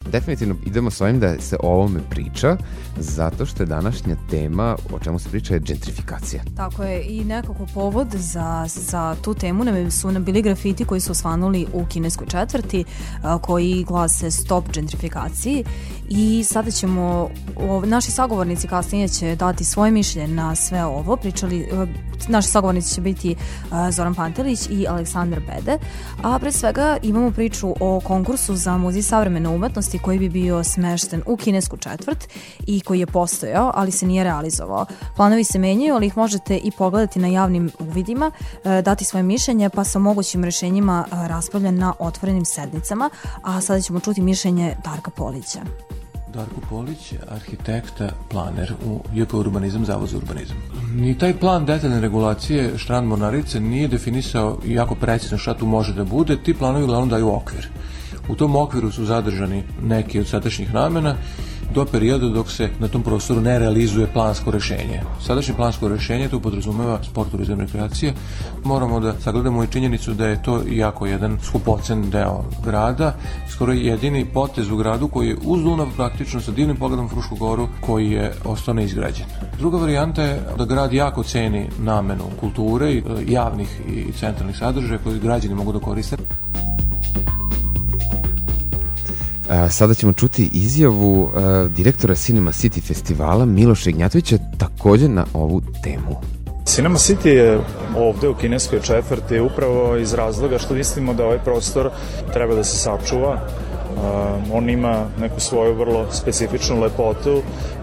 definitivno idemo s ovim da se o ovome priča, zato što je današnja tema o čemu se priča je gentrifikacija. Tako je, i nekako povod za tu temu su nam bili grafiti koji su osvanuli u kineskoj četvrti, koji glase stop gentrifikaciji, i sada ćemo, naši sagovornici kasnije će dati svoje mišljenje na sve ovo. Naši sagovornici će biti Zoran Pantelić i Aleksandar Bede, a pre svega imamo priču o konkursu za Muzej savremene umetnosti koji bi bio smešten u kinesku četvrt i koji je postojao, ali se nije realizovao. Planovi se menjaju, ali ih možete i pogledati na javnim uvidima, dati svoje mišljenje, pa sa mogućim rešenjima raspravlja na otvorenim sednicama. A sada ćemo čuti mišljenje Darka Polića. Darko Polić, arhitekta, planer u JP Urbanizam, Zavod za urbanizam. Ni taj plan detaljne regulacije Strand Mornarice nije definisao jako precizno šta tu može da bude. Ti planovi uglavnom daju okvir. U tom okviru su zadržani neki od sadašnjih namena do perioda dok se na tom prostoru ne realizuje plansko rešenje. Sadašnje plansko rešenje tu podrazumeva sport, turizam, rekreacija. Moramo da sagledamo i činjenicu da je to jako jedan skupocen deo grada, skoro jedini potez u gradu koji je uz Dunav praktično sa divnim pogledom Frušku goru koji je ostao neizgrađen. Druga varijanta je da grad jako ceni namenu kulture, javnih i centralnih sadržaja koji građani mogu da koriste. Sada ćemo čuti izjavu direktora Cinema City festivala Miloša Ignjatovića takođe na ovu temu. Cinema City je ovde u kineskoj četvrti upravo iz razloga što mislimo da ovaj prostor treba da se sačuva. On ima neku svoju vrlo specifičnu lepotu,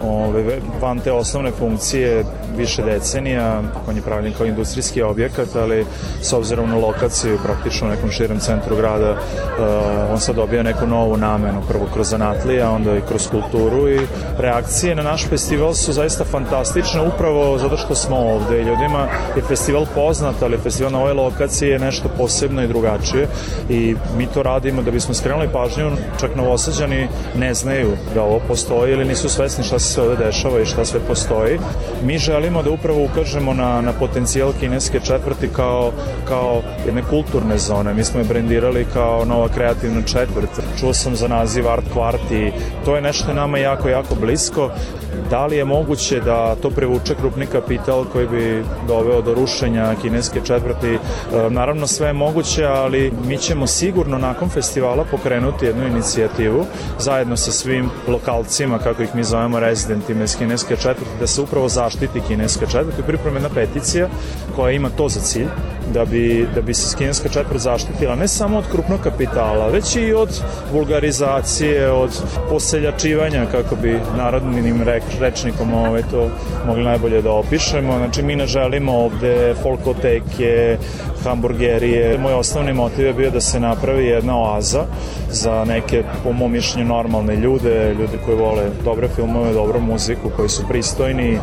van te osnovne funkcije više decenija. On je pravljen kao industrijski objekat, ali s obzirom na lokaciju praktično u nekom širem centru grada, on sad dobija neku novu namenu, prvo kroz zanatlije, a onda i kroz kulturu, i reakcije na naš festival su zaista fantastične upravo zato što smo ovde. Ljudima je festival poznat, ali festival na ovoj lokaciji je nešto posebno i drugačije, i mi to radimo da bismo skrenuli pažnju. Čak Novosađani ne znaju da ovo postoji ili nisu svesni šta se sve ovde dešava i šta sve postoji. Mi želimo da upravo ukažemo na potencijal kineske četvrti kao jedne kulturne zone. Mi smo je brendirali kao nova kreativna četvrt. Čuo sam za naziv Art Kvart i to je nešto nama jako, jako blisko. Da li je moguće da to privuče krupni kapital koji bi doveo do rušenja kineske četvrti? Naravno sve je moguće, ali mi ćemo sigurno nakon festivala pokrenuti jednu inicijativu zajedno sa svim lokalcima, kako ih mi zovemo, rezidentima iz kineske četvrti, da se upravo zaštiti kineska četvrti. Priprema jedna peticija koja ima to za cilj, da bi se kineska četvrt zaštitila ne samo od krupnog kapitala, već i od vulgarizacije, od poseljačivanja, kako bi narodnim rečnikom to mogli najbolje da opišemo. Znači, mi ne želimo ovde folkoteke, hamburgerije. Moj osnovni motiv je bio da se napravi jedna oaza za neke, po mom mišljenju, normalne ljude koji vole dobre filmove, dobru muziku, koji su pristojni,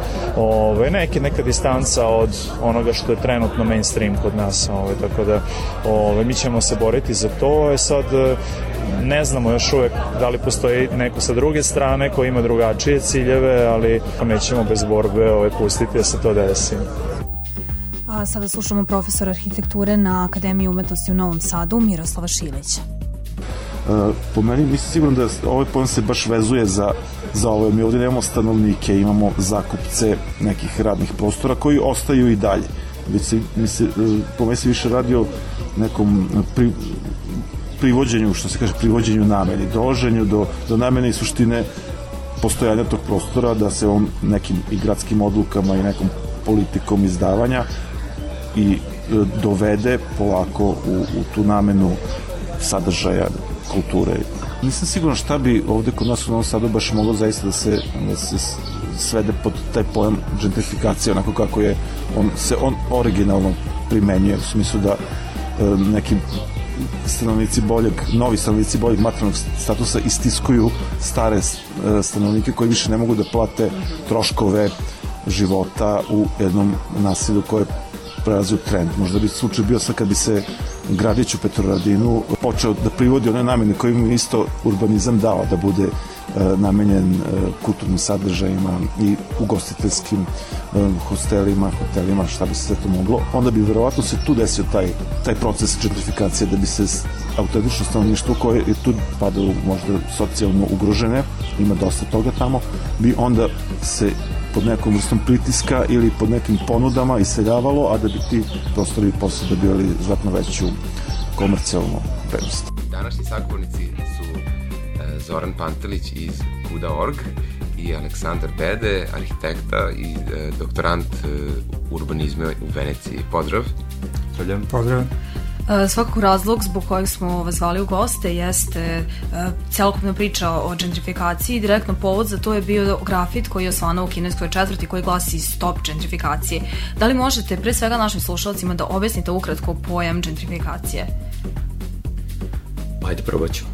neka distanca od onoga što je trenutno mainstream kod nas, tako da mi ćemo se boriti za to. Sad ne znamo još uvek da li postoji neko sa druge strane koji ima drugačije ciljeve, ali nećemo bez borbe pustiti da se to desi. A sada slušamo profesora arhitekture na Akademiji umetnosti u Novom Sadu, Miroslava Šilića. Po meni nisam siguran da ovaj pojam se baš vezuje za ovo. Mi ovdje nemamo stanovnike, imamo zakupce nekih radnih prostora koji ostaju i dalje. Već po meni se više radi o nekom privođenju, što se kaže, privođenju nameni, dolaženju do namene i suštine postojanja tog prostora, da se on nekim i gradskim odlukama i nekom politikom izdavanja i dovede polako u tu namenu sadržaja, kulture. Nisam siguran šta bi ovde kod nas u Novom Sadu baš moglo zaista da se svede pod taj pojam gentrifikacije, onako kako je on originalno primenjuje, u smislu da neki novi stanovnici boljeg materijalnog statusa istiskuju stare stanovnike koji više ne mogu da plate troškove života u jednom naselju koje prelazi u trend. Možda bi slučaj bio sad kad bi se gradić u Petrovaradinu počeo da privodi one namene koje im isto urbanizam dao, da bude namenjen kulturnim sadržajima i ugostiteljskim hostelima, hotelima, šta bi se sve to moglo, onda bi verovatno se tu desio taj proces gentrifikacije, da bi se autentično stanovništvo koje je tu pada možda socijalno ugrožene, ima dosta toga tamo, bi onda se pod nekom vrstom pritiska ili pod nekim ponudama iseljavalo, a da bi ti prostori posle dobivali znatno veću komercijalnu vrednost. Današnji sagovornici su Zoran Pantelić iz Kuda.org i Aleksandar Bede, arhitekta i doktorant urbanizma u Veneciji. Pozdrav. Pozdrav. Svakako razlog zbog kojeg smo vas zvali u goste jeste celokupna priča o gentrifikaciji. Direktno povod za to je bio grafit koji je osvanuo u kineskoj četvrti koji glasi Stop gentrifikacije. Da li možete pre svega našim slušalcima da objasnite ukratko pojam gentrifikacije? Ajde, probat ću.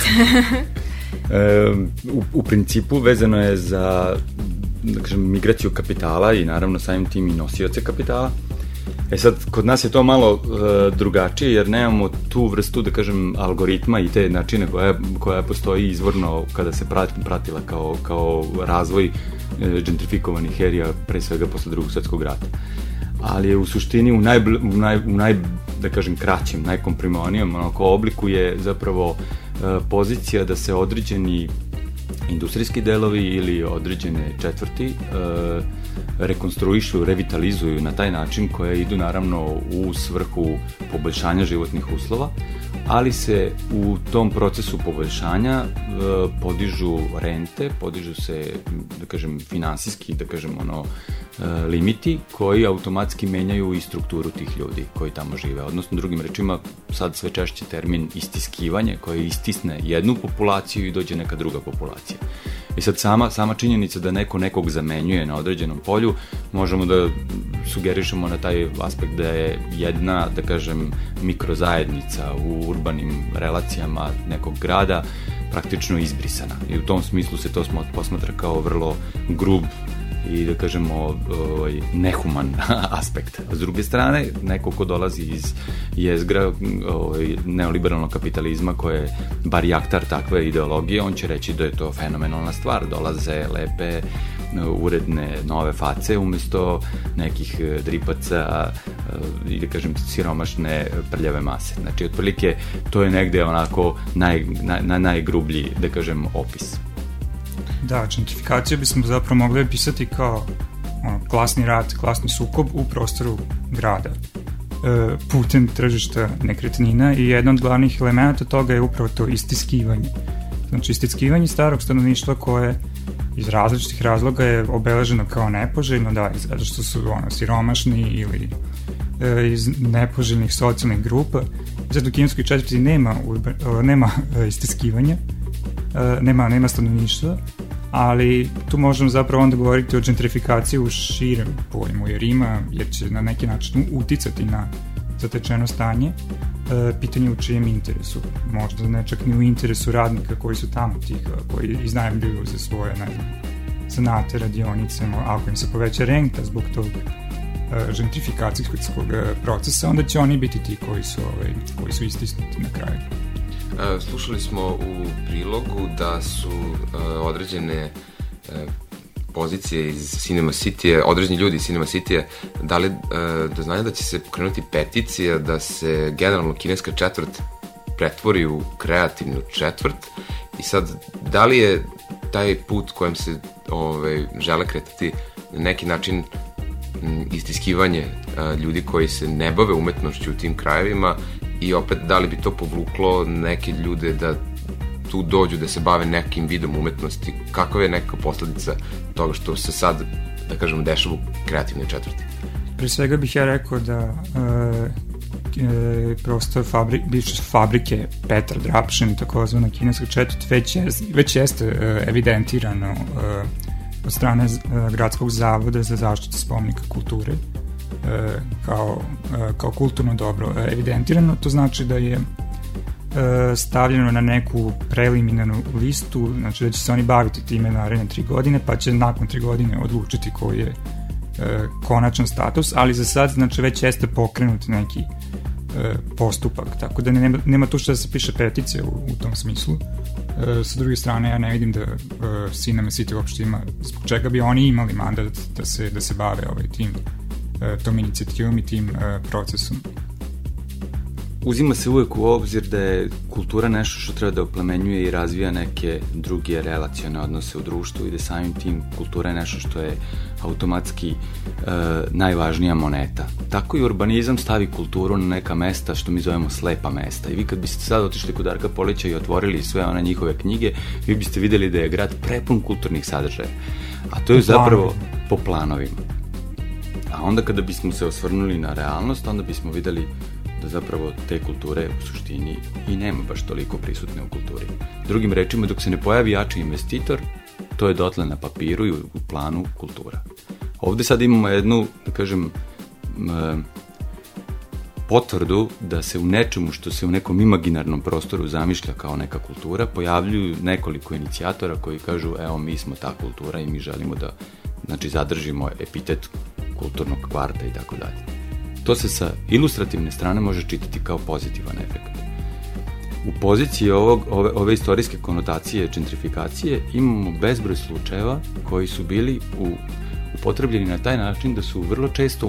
U principu vezano je za, da kažem, migraciju kapitala i naravno samim tim i nosioce kapitala. Sad, kod nas je to malo drugačije jer nemamo tu vrstu, da kažem, algoritma i te načine koja postoji izvorno kada se pratila kao razvoj gentrifikovanih erija, pre svega posle Drugog svetskog rata. Ali je u suštini u da kažem, kraćem, najkomprimonijem obliku je zapravo pozicija da se određeni industrijski delovi ili određene četvrti rekonstruišu, revitalizuju na taj način koje idu naravno u svrhu poboljšanja životnih uslova, ali se u tom procesu poboljšanja podižu rente, podižu se, da kažem, finansijski, da kažem, limiti koji automatski menjaju i strukturu tih ljudi koji tamo žive. Odnosno, drugim rečima, sad sve češće termin istiskivanje koje istisne jednu populaciju i dođe neka druga populacija. I sad sama činjenica da neko nekog zamenjuje na određenom polju, možemo da sugerišemo na taj aspekt da je jedna, da kažem, mikrozajednica u urbanim relacijama nekog grada praktično izbrisana. I u tom smislu se to posmatra kao vrlo grub i, da kažemo, nehuman aspekt. A s druge strane, neko ko dolazi iz jezgra neoliberalnog kapitalizma koje je bar jaktar takve ideologije, on će reći da je to fenomenalna stvar. Dolaze lepe, uredne, nove face umesto nekih dripaca i, da kažem, siromašne prljave mase. Znači, otprilike, to je negde onako najgrublji, da kažem, opis. Da, gentrifikaciju bismo zapravo mogli opisati kao klasni rat, klasni sukob u prostoru grada putem tržišta nekretnina i jedan od glavnih elementa toga je upravo to istiskivanje. Znači, istiskivanje starog stanovništva koje iz različitih razloga je obeleženo kao nepoželjno, da, zato što su siromašni ili iz nepoželjnih socijalnih grupa. Zato u kineskoj četvrti nema istiskivanja, nema stanovništva, ali tu možemo zapravo onda govoriti o gentrifikaciji u širem pojmu, jer će na neki način uticati na zatečeno stanje, pitanje u čijem interesu, možda ne čak ni u interesu radnika koji su tamo koji iznajmljuju za svoje, ne znam, zanate, radionice, ako im se poveća renta zbog tog gentrifikacijskog procesa, onda će oni biti ti koji su istisnuti na kraju. Slušali smo u prilogu da su određene pozicije iz Cinema City-a, određeni ljudi iz Cinema City-a dali do znanja da će se pokrenuti peticija da se generalno kineska četvrt pretvori u kreativnu četvrt i sad, da li je taj put kojem se žele kretati na neki način istiskivanje ljudi koji se ne bave umetnošću u tim krajevima i opet da li bi to povuklo neke ljude da tu dođu da se bave nekim vidom umetnosti, kakva je neka posledica toga što se sad, da kažemo, dešava u kreativnoj četvrti? Pre svega bih ja rekao da prostor bivše fabrike Petar Drapšin, takozvana kineska četvrt, već jeste evidentirano od strane Gradskog zavoda za zaštitu spomenika kulture kao kulturno dobro evidentirano. To znači da je stavljeno na neku preliminarnu listu, znači da će se oni baviti time naredne 3 godine, pa će nakon 3 godine odlučiti koji je konačan status, ali za sad, znači, već jeste pokrenut neki postupak, tako da nema tu što da se piše peticija u tom smislu. Sa druge strane, ja ne vidim da Cinema City uopšte ima, zbog čega bi oni imali mandat da se bave tom inicijativom i tim procesom. Uzima se uvek u obzir da je kultura nešto što treba da oplemenjuje i razvija neke druge relacione odnose u društvu i da samim tim kultura je nešto što je automatski najvažnija moneta. Tako i urbanizam stavi kulturu na neka mesta što mi zovemo slepa mesta. I vi kad biste sad otišli kod Darka Polića i otvorili sve one njihove knjige, vi biste videli da je grad prepun kulturnih sadržaja. A to je zapravo po planovima. A onda kada bismo se osvrnuli na realnost, onda bismo videli da zapravo te kulture u suštini i nema baš toliko prisutne u kulturi. Drugim rečima, dok se ne pojavi jači investitor, to je dotle na papiru i u planu kultura. Ovde sad imamo jednu, da kažem, potvrdu da se u nečemu što se u nekom imaginarnom prostoru zamišlja kao neka kultura, pojavljuju nekoliko inicijatora koji kažu, evo, mi smo ta kultura i mi želimo da, znači, zadržimo epitet kulturnog kvarta i tako dalje. To se sa ilustrativne strane može čitati kao pozitivan efekt. U poziciji ove istorijske konotacije gentrifikacije imamo bezbroj slučajeva koji su bili upotrebljeni na taj način da su vrlo često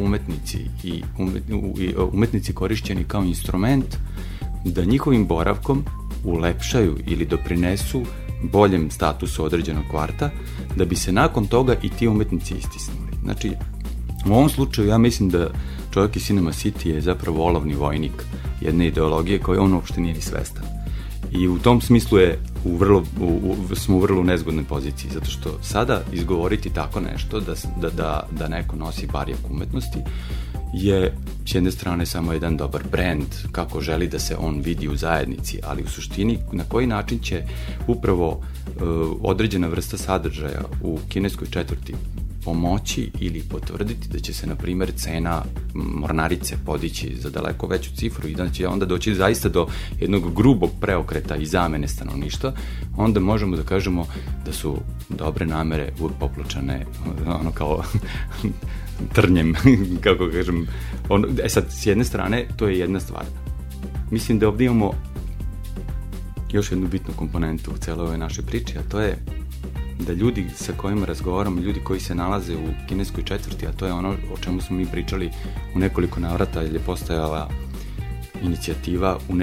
umetnici korišćeni kao instrument da njihovim boravkom ulepšaju ili doprinesu boljem statusu određenog kvarta, da bi se nakon toga i ti umetnici istisnuli. Znači, u ovom slučaju ja mislim da čovjek iz Cinema City je zapravo olovni vojnik jedne ideologije koje on uopšte nije ni svestan. I u tom smislu smo u vrlo nezgodnoj poziciji, zato što sada izgovoriti tako nešto da neko nosi barjak umetnosti je s jedne strane samo jedan dobar brand kako želi da se on vidi u zajednici, ali u suštini na koji način će upravo određena vrsta sadržaja u kineskoj četvrti pomoći ili potvrditi da će se, na primjer, cena mornarice podići za daleko veću cifru i da će onda doći zaista do jednog grubog preokreta i zamene stanovništva, onda možemo da kažemo da su dobre namere uvek popločane ono kao trnjem, kako kažem. Sad, s jedne strane, to je jedna stvar. Mislim da ovdje imamo još jednu bitnu komponentu u celoj ovoj našoj priči, a to je da ljudi sa kojima razgovaramo, ljudi koji se nalaze u kineskoj četvrti, a to je ono o čemu smo mi pričali u nekoliko navrata, jer je postojala inicijativa u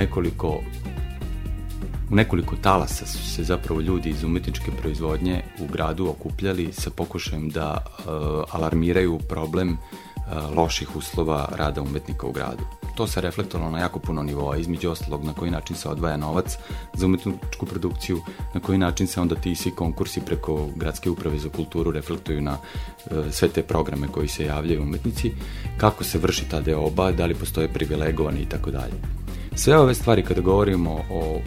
nekoliko talasa su se zapravo ljudi iz umetničke proizvodnje u gradu okupljali sa pokušajem da alarmiraju problem loših uslova rada umetnika u gradu. To se reflektovalo na jako puno nivoa, između ostalog na koji način se odvaja novac za umetničku produkciju, na koji način se onda ti svi konkursi preko Gradske uprave za kulturu reflektuju na sve te programe koji se javljaju umetnici, kako se vrši ta deoba, da li postoje privilegovani i tako dalje. Sve ove stvari kada govorimo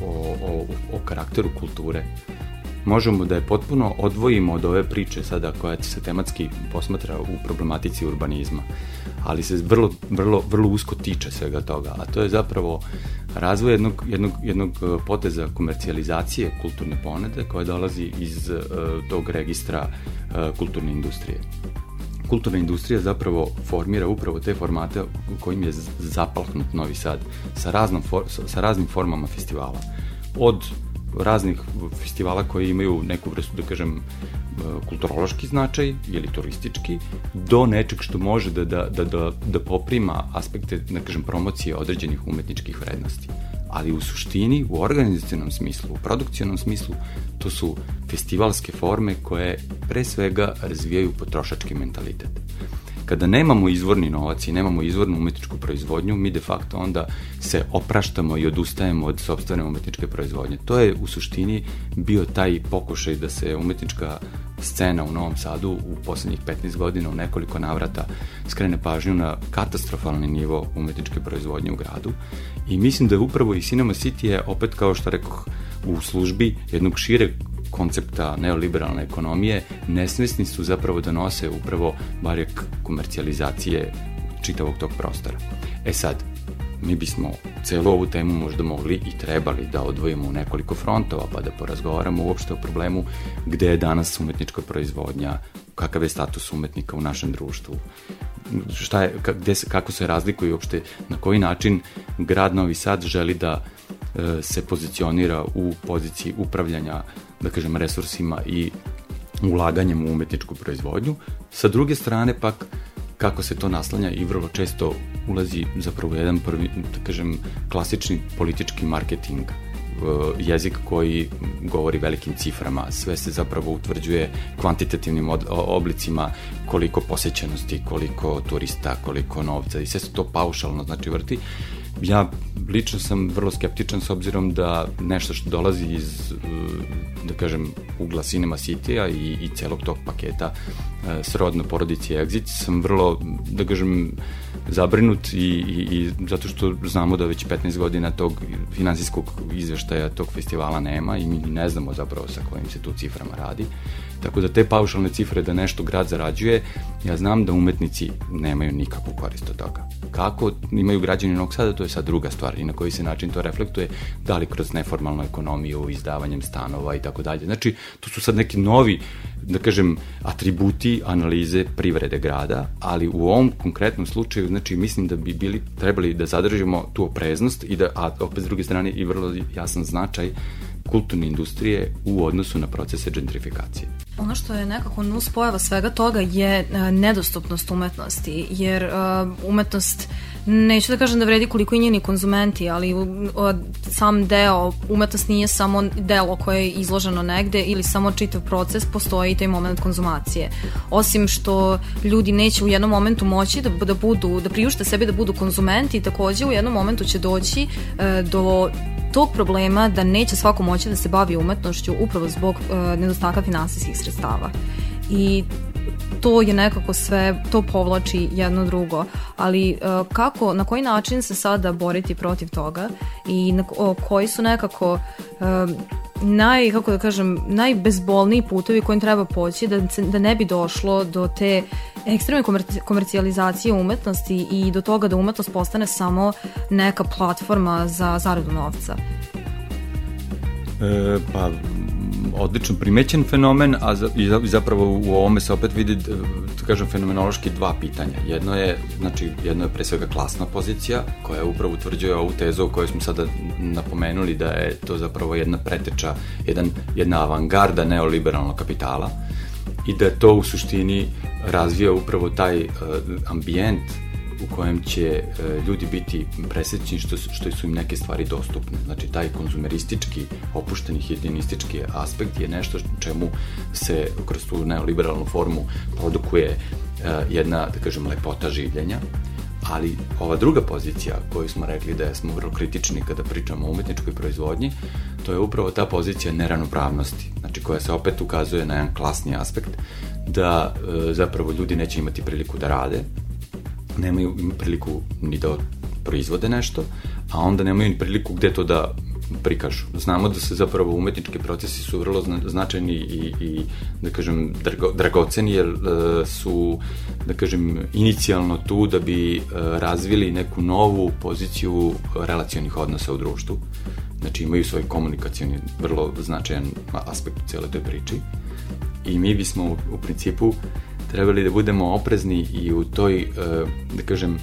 o karakteru kulture, možemo da je potpuno odvojimo od ove priče sada koja se tematski posmatra u problematici urbanizma, ali se vrlo usko tiče svega toga, a to je zapravo razvoj jednog poteza komercijalizacije kulturne ponude koja dolazi iz tog registra kulturne industrije. Kulturna industrija zapravo formira upravo te formate kojim je zapalhnut Novi Sad sa raznim formama festivala. Od raznih festivala koji imaju neku vrstu, da kažem, kulturološki značaj ili turistički, do nečeg što može da poprima aspekte, da kažem, promocije određenih umetničkih vrednosti. Ali u suštini, u organizacionom smislu, u produkcionom smislu, to su festivalske forme koje pre svega razvijaju potrošački mentalitet. Kada nemamo izvorni novac i nemamo izvornu umetničku proizvodnju, mi de facto onda se opraštamo i odustajemo od sopstvene umetničke proizvodnje. To je u suštini bio taj pokušaj da se umetnička scena u Novom Sadu u poslednjih 15 godina u nekoliko navrata skrene pažnju na katastrofalni nivo umetničke proizvodnje u gradu. I mislim da upravo i Cinema City je, opet kao što rekoh, u službi jednog šireg koncepta neoliberalne ekonomije, nesvesni su zapravo da nose upravo barjak komercijalizacije čitavog tog prostora. Sad, mi bismo celu ovu temu možda mogli i trebali da odvojimo u nekoliko frontova, pa da porazgovaramo uopšte o problemu gde je danas umetnička proizvodnja, kakav je status umetnika u našem društvu, kako se razlikuje uopšte, na koji način grad Novi Sad želi da se pozicionira u poziciji upravljanja, da kažem, resursima i ulaganjem u umetničku proizvodnju. Sa druge strane pak, kako se to naslanja i vrlo često ulazi zapravo jedan prvi, da kažem, klasični politički marketing, jezik koji govori velikim ciframa, sve se zapravo utvrđuje kvantitativnim oblicima, koliko posećenosti, koliko turista, koliko novca i sve se to paušalno znači vrti. Ja lično sam vrlo skeptičan s obzirom da nešto što dolazi iz, da kažem, ugla Cinema City-a i celog tog paketa srodno porodici Exit, sam vrlo, da kažem, zabrinut i zato što znamo da već 15 godina tog finansijskog izveštaja tog festivala nema i mi ne znamo zapravo sa kojim se tu ciframa radi. Tako da te paušalne cifre da nešto grad zarađuje, ja znam da umetnici nemaju nikakvu korist od toga. Kako imaju građani Novog Sada, to je sad druga stvar i na koji se način to reflektuje, da li kroz neformalnu ekonomiju, izdavanjem stanova i tako dalje. Znači, to su sad neki novi, da kažem, atributi analize privrede grada, ali u ovom konkretnom slučaju, znači, mislim da bi trebali da zadržimo tu opreznost i da, a opet s druge strane i vrlo jasan značaj kulturne industrije u odnosu na procese gentrifikacije. Ono što je nekako nuspojava svega toga je nedostupnost umetnosti, jer umetnost, neću da kažem da vredi koliko i njeni konzumenti, ali sam deo, umetnost nije samo delo koje je izloženo negde ili samo čitav proces, postoji i taj moment konzumacije. Osim što ljudi neće u jednom momentu moći da priušte sebi da budu konzumenti, takođe u jednom momentu će doći do tog problema da neće svako moći da se bavi umetnošću upravo zbog nedostatka finansijskih sredstava. I to je nekako sve, to povlači jedno drugo, ali kako, na koji način se sada boriti protiv toga i koji su nekako najbezbolniji putovi kojim treba poći da ne bi došlo do te ekstremne komercijalizacije umetnosti i do toga da umetnost postane samo neka platforma za zaradu novca? Pa, odlično primećen fenomen, a zapravo u ovome se opet vidi, da kažem, fenomenološki dva pitanja. Jedno je pre svega klasna pozicija, koja upravo utvrđuje ovu tezu o kojoj smo sada napomenuli da je to zapravo jedna preteča, jedna avangarda neoliberalnog kapitala i da to u suštini razvija upravo taj ambijent u kojem će ljudi biti presrećni što su im neke stvari dostupne. Znači, taj konzumeristički, opušteni hedonistički aspekt je nešto čemu se kroz tu neoliberalnu formu produkuje jedna, da kažem, lepota življenja, ali ova druga pozicija koju smo rekli da smo vrlo kritični kada pričamo o umetničkoj proizvodnji, to je upravo ta pozicija neravnopravnosti, znači koja se opet ukazuje na jedan klasni aspekt, da zapravo ljudi neće imati priliku da rade, nemaju priliku ni da proizvode nešto, a onda nemaju ni priliku gde to da prikažu. Znamo da se zapravo umetnički procesi su vrlo značajni i da kažem, dragoceni, jer su, da kažem, inicijalno tu da bi razvili neku novu poziciju relacionih odnosa u društvu. Znači, imaju svoj komunikacioni vrlo značajan aspekt u cijeloj toj priči i mi bismo u principu trebali da budemo oprezni i u toj, da kažem,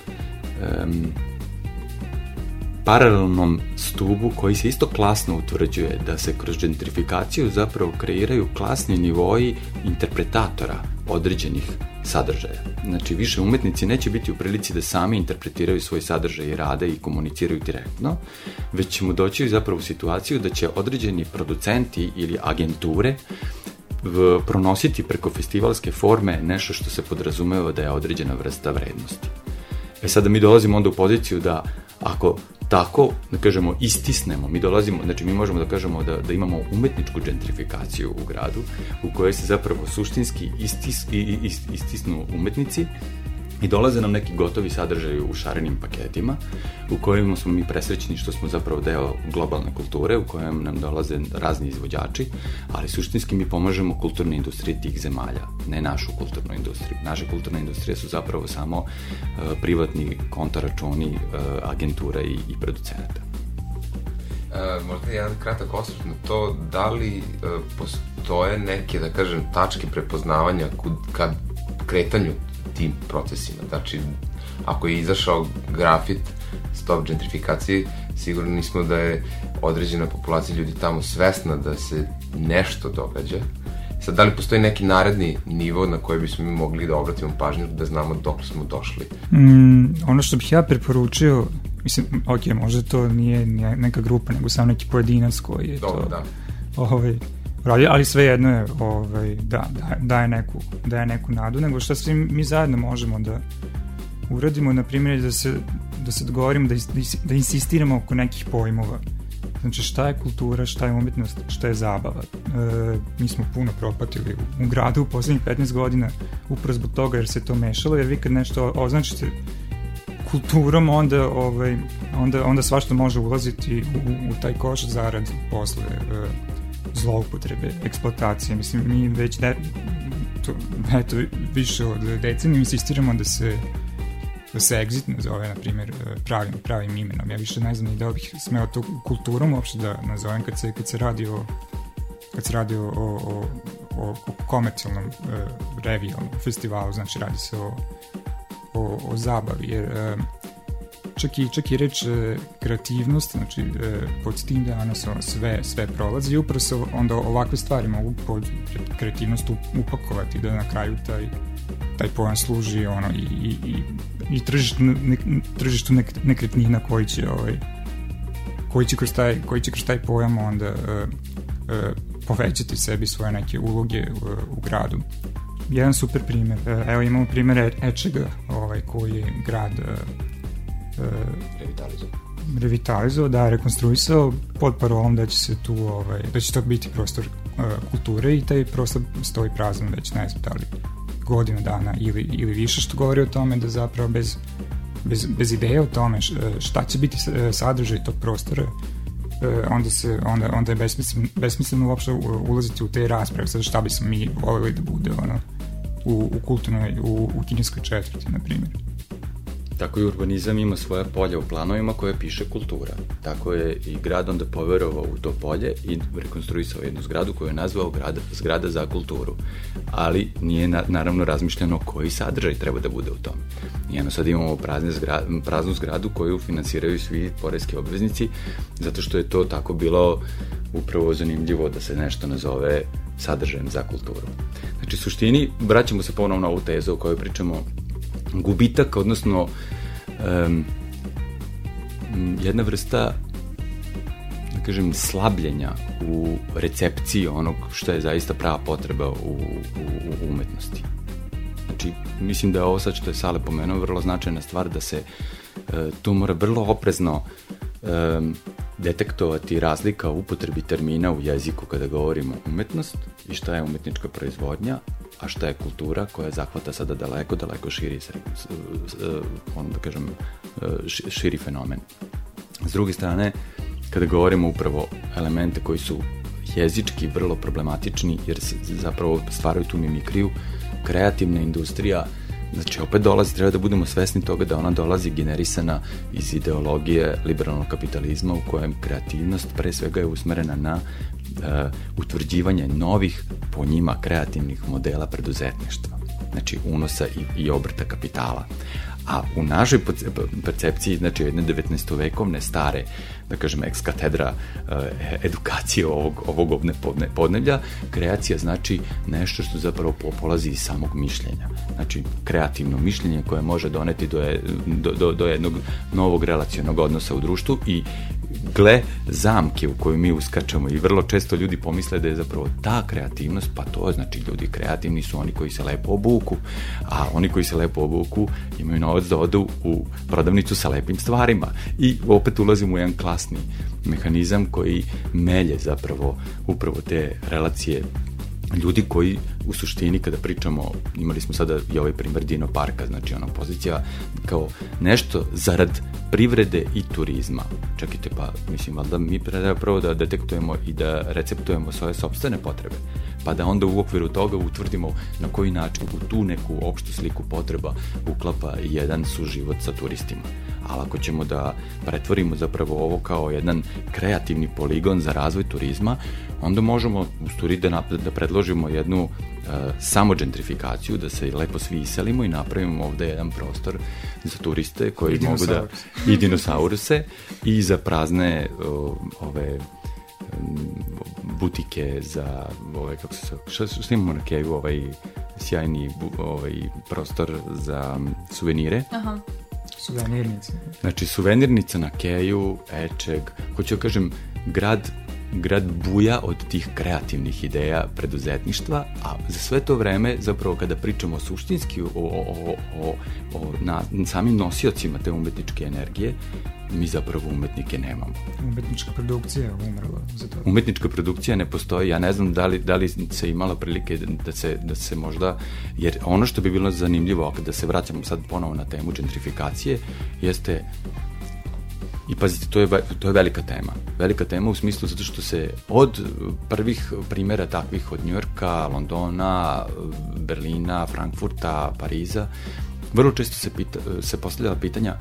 paralelnom stubu koji se isto klasno utvrđuje da se kroz gentrifikaciju zapravo kreiraju klasni nivoji interpretatora određenih sadržaja. Znači, više umetnici neće biti u prilici da sami interpretiraju svoj sadržaj i rade i komuniciraju direktno, već ćemo doći zapravo u situaciju da će određeni producenti ili agenture pronositi preko festivalske forme nešto što se podrazumeva da je određena vrsta vrednosti. Sada mi dolazimo onda u poziciju da ako tako, da kažemo, istisnemo, mi možemo da kažemo da imamo umetničku gentrifikaciju u gradu, u kojoj se zapravo suštinski istisnu umetnici i dolaze nam neki gotovi sadržaji u šarenim paketima, u kojima smo mi presrećni što smo zapravo deo globalne kulture, u kojem nam dolaze razni izvođači, ali suštinski mi pomažemo kulturnoj industriji tih zemalja, ne našu kulturnu industriju. Naša kulturna industrija su zapravo samo privatni kontoračuni agentura i producenata. Možda jedan kratak osvrt na to, da li postoje neke, da kažem, tačke prepoznavanja kad kretanju tim procesima. Znači, ako je izašao grafit Stop gentrifikaciji, sigurno nismo da je određena populacija ljudi tamo svesna da se nešto događa. Sad, da li postoji neki naredni nivo na koji bismo mi mogli da obratimo pažnju, da znamo dok smo došli? Ono što bih ja preporučio, mislim, ok, možda to nije neka grupa, nego samo neki pojedinac koji je dobro, to radi, ali sve jedno je daje neku nadu, nego šta svi mi zajedno možemo da uradimo, na primjer da se dogovorimo, da insistiramo oko nekih pojmova. Znači, šta je kultura, šta je umetnost, šta je zabava. Mi smo puno propatili u gradu u poslednjih 15 godina upravo zbog toga jer se to mešalo, jer vi kad nešto označite kulturom, onda svašta može ulaziti u taj koš zarad posle zloupotrebe, eksploatacije. Mislim, mi već više od decenije insistiramo da se exit nazove, na primjer, pravim imenom. Ja više ne znam ni da bih smeo to kulturom uopšte da nazovem kad se radi o komercijalnom revijalnom festivalu, znači radi se o zabavi, jer čak i reč kreativnost, znači pod tim danas sve prolazi i upravo se onda ovakve stvari mogu pod kreativnost upakovati, da na kraju taj pojam služi i tržištu nekretnina koji će kroz taj pojam onda povećati sebi svoje neke uloge u gradu. Jedan super primjer, evo imamo primjer Ečega, koji je grad revitalizovao, rekonstruisao pod parolom da će se tu, da će to biti prostor kulture i taj prostor stoji prazan već ne znam da li godinu dana ili više, što govori o tome da zapravo bez ideje o tome šta će biti sadržaj tog prostora, onda je besmisleno uopšte ulaziti u te rasprave, sad šta bismo mi voljeli da bude u kulturnoj, u kineskoj četvrti, na primjer. Tako i urbanizam ima svoja polja u planovima koje piše kultura. Tako je i grad onda poverovao u to polje i rekonstruisao jednu zgradu koju je nazvao zgrada za kulturu. Ali nije naravno razmišljeno koji sadržaj treba da bude u tome. I sad imamo praznu zgradu koju finansiraju svi poreski obveznici, zato što je to tako bilo upravo zanimljivo da se nešto nazove sadržajem za kulturu. Znači, u suštini, vraćamo se ponovno na ovu tezu o kojoj pričamo, gubitak, odnosno jedna vrsta, da kažem, slabljenja u recepciji onog što je zaista prava potreba u umetnosti. Znači, mislim da je ovo sad što je Sale pomenuo vrlo značajna stvar, da se tu mora vrlo oprezno detektovati razlika u upotrebi termina u jeziku kada govorimo umetnost i šta je umetnička proizvodnja, a šta je kultura koja zahvata sada daleko širi, da kažem, širi fenomen. S druge strane, kada govorimo upravo elemente koji su jezički vrlo problematični, jer se zapravo stvaraju tu mimikriju, kreativna industrija, znači opet treba da budemo svesni toga da ona dolazi generisana iz ideologije liberalnog kapitalizma u kojem kreativnost pre svega je usmerena na utvrđivanje novih, po njima kreativnih modela preduzetništva, znači unosa i obrta kapitala. A u našoj percepciji, znači jedne 19. stare, da kažem, ex katedra edukacije ovog podneblja, kreacija znači nešto što zapravo polazi iz samog mišljenja. Znači, kreativno mišljenje koje može doneti do jednog novog relacionog odnosa u društvu i gle zamke u koju mi uskačemo i vrlo često ljudi pomisle da je zapravo ta kreativnost, pa to znači ljudi kreativni su oni koji se lepo obuku, a oni koji se lepo obuku imaju novac da odu u prodavnicu sa lepim stvarima i opet ulazimo u jedan klasni mehanizam koji melje zapravo upravo te relacije ljudi koji u suštini kada pričamo, imali smo sada i ovaj primjer Dino Parka, znači ona pozicija kao nešto zarad privrede i turizma. Čekajte, pa mislim, valjda mi treba prvo da detektujemo i da receptujemo svoje sopstvene potrebe. pa da onda u okviru toga utvrdimo na koji način u tu neku opštu sliku potreba uklapa jedan suživot sa turistima. Ali ako ćemo da pretvorimo zapravo ovo kao jedan kreativni poligon za razvoj turizma, onda možemo u stvari da predložimo jednu samo gentrifikaciju, da se lepo svi iselimo i napravimo ovde jedan prostor za turiste koji mogu da... I dinosauruse i za prazne ove butike za kako se šta imamo na Keju, sjajni prostor za suvenire. Aha. Suvenirnice. Znači, suvenirnica na Keju, Ečeg, hoću da kažem, grad buja od tih kreativnih ideja preduzetništva, a za sve to vreme, zapravo kada pričamo suštinski o samim nosiocima te umetničke energije, mi zapravo umetnike nemamo. Umetnička produkcija je umrla za to. Umetnička produkcija ne postoji, ja ne znam da li se imala prilike da se možda, jer ono što bi bilo zanimljivo, kada se vraćamo sad ponovo na temu gentrifikacije, jeste, i pazite, to je velika tema. Velika tema u smislu zato što se od prvih primjera takvih od Njujorka, Londona, Berlina, Frankfurta, Pariza, vrlo često se postavljala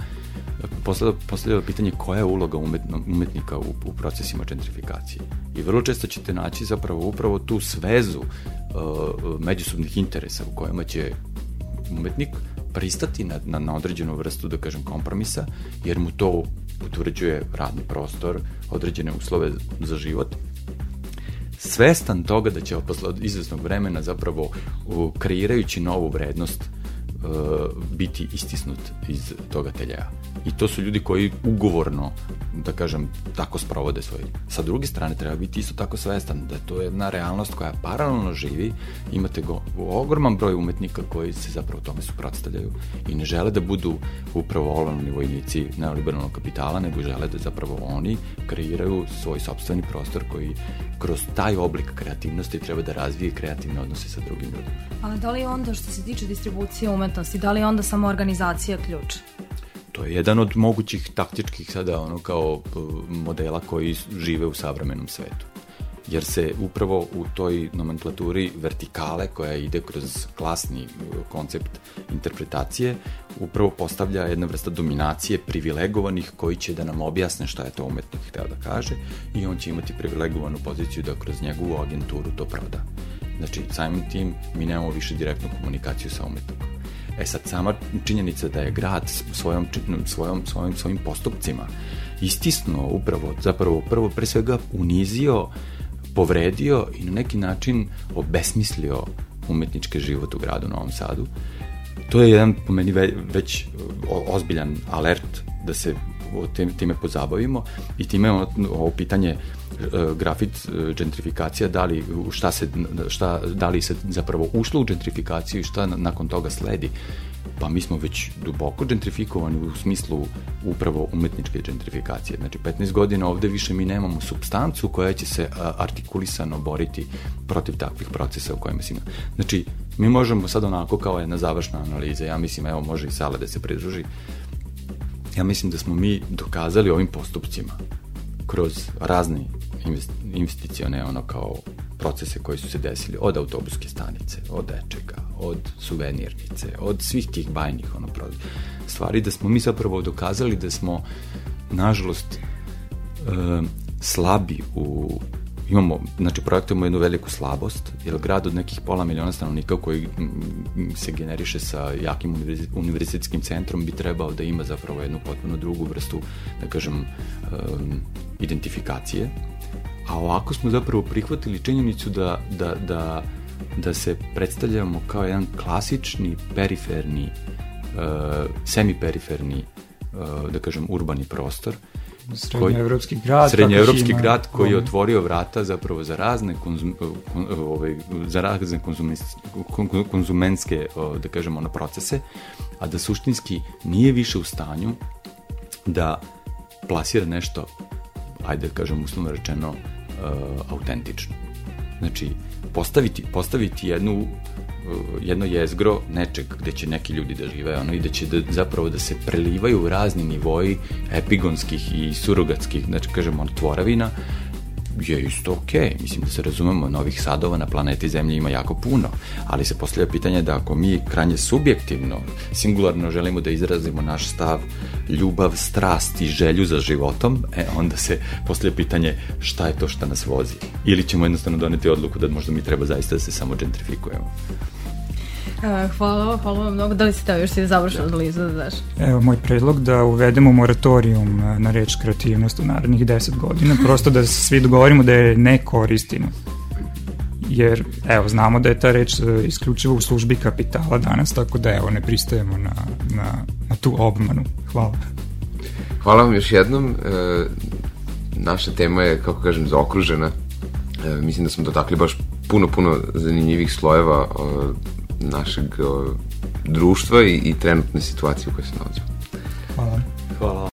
pitanje koja je uloga umetnika u procesima gentrifikacije. I vrlo često ćete naći zapravo upravo tu svezu međusobnih interesa u kojima će umetnik pristati na određenu vrstu, da kažem, kompromisa, jer mu to utvrđuje radni prostor, određene uslove za život, svestan toga da će posle izvesnog vremena zapravo kreirajući novu vrednost biti istisnut iz toga teljeja. I to su ljudi koji ugovorno, da kažem, tako sprovode svoj. Sa druge strane, treba biti isto tako svestan da je to jedna realnost koja paralelno živi. Imate ogroman broj umetnika koji se zapravo tome suprotstavljaju i ne žele da budu upravo olovni vojnici neoliberalnog kapitala, nego žele da zapravo oni kreiraju svoj sopstveni prostor koji kroz taj oblik kreativnosti treba da razvije kreativne odnose sa drugim ljudima. Ali da li onda, što se tiče distribucije umetnosti, da li onda samo organizacija ključ? To je jedan od mogućih taktičkih sada kao modela koji žive u savremenom svetu. Jer se upravo u toj nomenklaturi vertikale koja ide kroz klasni koncept interpretacije upravo postavlja jedna vrsta dominacije privilegovanih koji će da nam objasne šta je to umetnik hteo da kaže i on će imati privilegovanu poziciju da kroz njegovu agenturu to proda. Znači, samim tim mi nemamo više direktnu komunikaciju sa umetnikom. Sad, sama činjenica da je grad svojim postupcima istisnuo upravo, zapravo prvo pre svega unizio, povredio i na neki način obesmislio umetnički život u gradu Novom Sadu. To je jedan, po meni, već ozbiljan alert da se time pozabavimo i time ovo pitanje grafit gentrifikacija, da li se zapravo ušlo u gentrifikaciju i šta nakon toga sledi. Pa mi smo već duboko gentrifikovani u smislu upravo umetničke gentrifikacije. Znači, 15 godina ovde više mi nemamo supstancu koja će se artikulisano boriti protiv takvih procesa u kojima si ima. Znači, mi možemo sad onako kao jedna završna analiza, ja mislim, evo, može i Sala da se pridruži, ja mislim da smo mi dokazali ovim postupcima kroz razne investicione kao procese koji su se desili od autobuske stanice, od Ečega, od suvenirnice, od svih tih bajnih stvari, da smo mi zapravo dokazali da smo, nažalost, slabi znači projektujemo jednu veliku slabost, jer grad od nekih 500 miliona stanovnika koji se generiše sa jakim univerzitetskim centrom bi trebao da ima zapravo jednu potpuno drugu vrstu, da kažem, identifikacije. A ovako smo zapravo prihvatili činjenicu da se predstavljamo kao jedan klasični, periferni, semiperiferni, da kažem, urbani prostor. Srednjoevropski grad koji je otvorio vrata zapravo za razne konzumenske, da kažemo, procese, a da suštinski nije više u stanju da plasira nešto, ajde da kažem uslovno rečeno, autentično. Znači, postaviti jedno jezgro nečeg gde će neki ljudi da žive i da će zapravo da se prelivaju razni nivoji epigonskih i surogatskih, znači kažemo, tvoravina, je isto okej. Mislim da se razumemo, novih sadova na planeti Zemlji ima jako puno, ali se postavlja pitanje da ako mi krajnje subjektivno, singularno želimo da izrazimo naš stav, ljubav, strast i želju za životom, onda se postavlja pitanje šta je to što nas vozi. Ili ćemo jednostavno doneti odluku da možda mi treba zaista da se samo gentrifikujemo. Hvala vam mnogo. Da li si teo još si završeno analizu da daš? Evo, moj predlog da uvedemo moratorijum na reč kreativnost u narednih 10 godina, prosto da se svi dogovorimo da je ne koristimo. Jer, evo, znamo da je ta reč isključivo u službi kapitala danas, tako da, evo, ne pristajemo na tu obmanu. Hvala. Hvala vam još jednom. Naša tema je, kako kažem, zaokružena. Mislim da smo dotakli baš puno zanimljivih slojeva našeg društva i trenutne situacije u kojoj se nalazimo. Hvala. Hvala.